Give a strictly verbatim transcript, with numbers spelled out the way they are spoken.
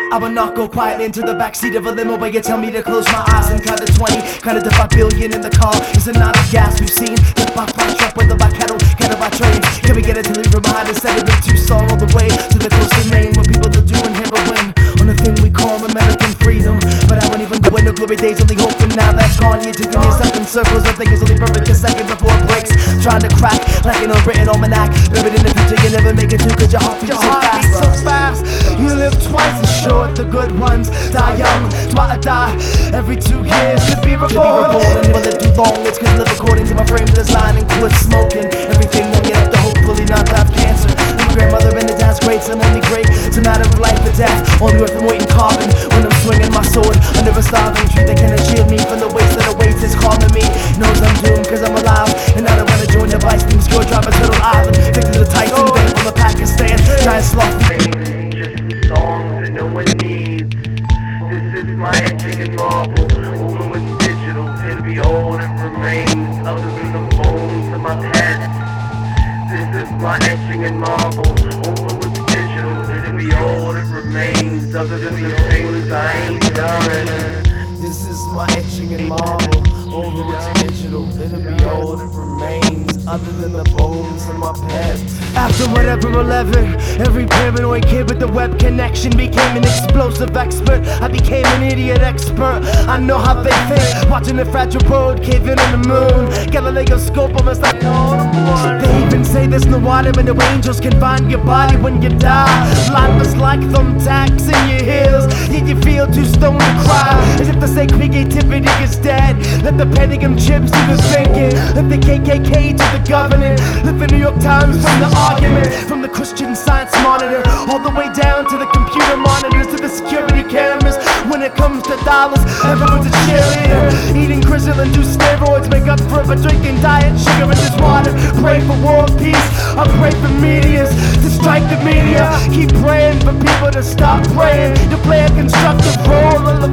I will not go quiet into the backseat of a limo where you tell me to close my eyes and count to twenty. Counted to five billion in the car. Is it not a gas we've seen? Hit by fly truck, whether by cattle, cattle by trains. Can we get it to leave from behind instead of in Tucson all the way to the coast of Maine where people are doing heroin on the thing we call American freedom? But I won't even go into glory days, only hoping now that's gone. You're taking yourself in circles. I think it's only perfect a second before it breaks. Trying to crack like an unwritten almanac. Buried in the future you never make it to, cause your heart beats so fast, so fast. You live twice as short, the good ones die young. Try to die every two years to be reborn. And if I live too long, it's cause I live according to my frame design and quit smoking. Everything I get up to hopefully not to have cancer. My grandmother and the dad's great, so I'm only great. It's a matter of life or death. Only worth I'm waiting carving when I'm swinging my sword under a starving tree that cannot shield me from the waste that awaits. It's calling me, knows I'm doomed cause I'm alive. And I don't wanna join the vice team, score drop a Turtle Island. Take to the Tyson Bay from the Pakistan. Giant sloth. Songs that no one needs. This is my etching in marble. Although it's digital, it'll be all that remains other than the bones of my past. This is my etching in marble. Although it's digital, it'll be all that remains other than the things I ain't done. This is my etching in marble. Although it's digital, it'll be all that remains other than the bones of my past. After whatever eleven, every paranoid kid with the web connection became an explosive expert. I became an idiot expert. I know how they think. Watching the fragile road cave in on the moon. Galileo scope almost like they even say there's no water and no angels can find your body when you die. Lifeless like thumbtacks in your heels. Yet you feel too stoned to cry. As if the sake creativity is dead. Let the pentagon chips do the thinking. Let the K K K do the governing. Let the New York Times from the argument. From the Christian Science monitor all the way down to the computer monitors to the security cameras. When it comes to dollars, everyone's a cheerleader. Eating grizzle and do steroids make up for it. Drinking diet sugar and just water. Pray for world peace. I pray for medias to strike the media. Keep praying for people to stop praying. To play a constructive role.